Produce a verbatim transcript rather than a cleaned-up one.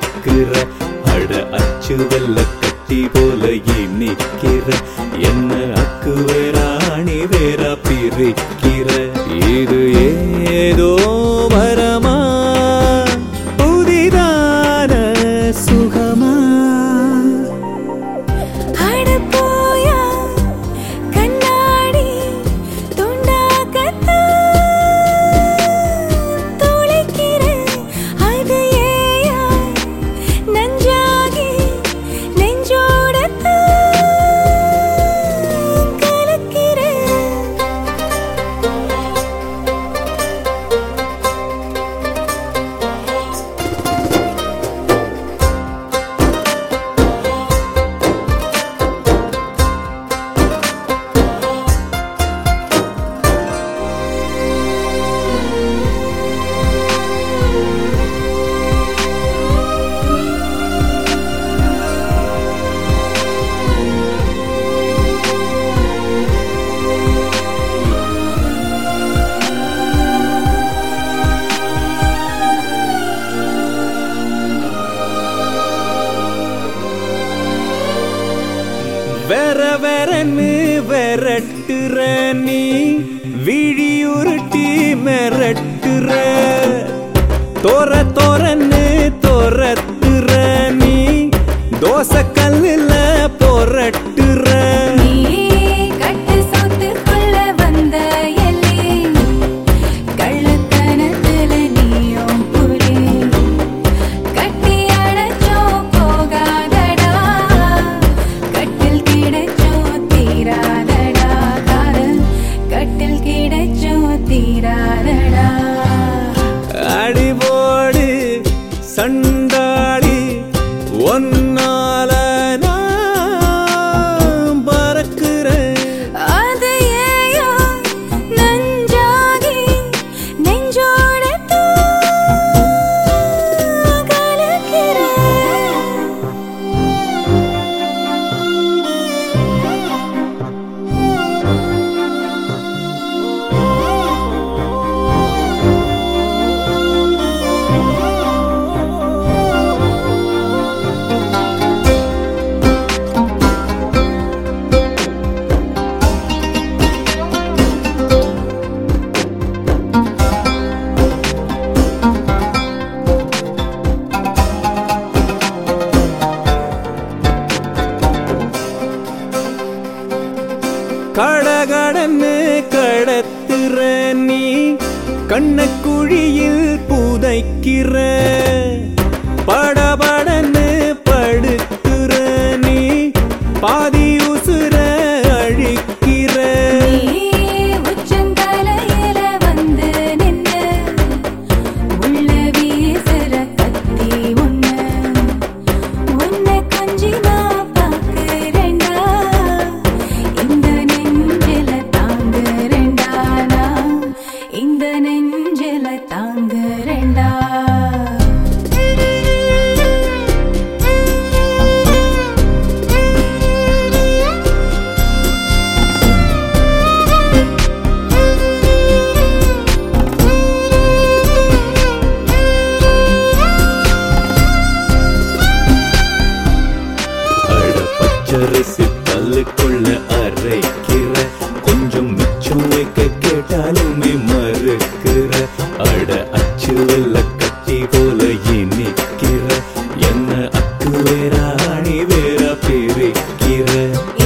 மறுக்கிற அட அச்சு வெல்ல கட்டி போல இனிக்கிற என்ன அக்கு வேறாணி வேறா பிரிக்கிற இது ஏதோ வரமா புதிதான சுகமா வேற வேறன்னு விரட்டுற நீ விழியுருட்டி மிரட்டுற தோற தோறன்னு தோரத்துற நீ தோசை கல்லுல பொரட்டுற அடிபோடு சண்டாளி ஒன்னால நான் பறக்கிறேன் அது ஏயோ நஞ்சாகி நெஞ்சோட கலக்கிறேன் கடகடன்னு கடத்துற நீ கண்ணக்குழியில் புதைக்கிற படபடன்னு படுத்துற நீ பாதி உசுர அழிக்கிற உச்சந்தலையில வந்து நின்று உள்ள வீசுற கத்தி ஒண்ணு உன்னை கொஞ்சி நான் பார்க்கிறேன்டா இந்த நெஞ்சில தாங்குறேன்டா இந்த நெஞ்சில தாங்குறேன்டா பச்சரிசி தள்ளுக்குள்ள அரைக்கிற கொஞ்சம் மிச்சம் வைக்க கேட்டாலுமே மறுக்கிற அட அச்சு வெல்ல கட்டி போல இனிக்கிற என்ன அக்கு வேறாணி வேற பிரிக்கிற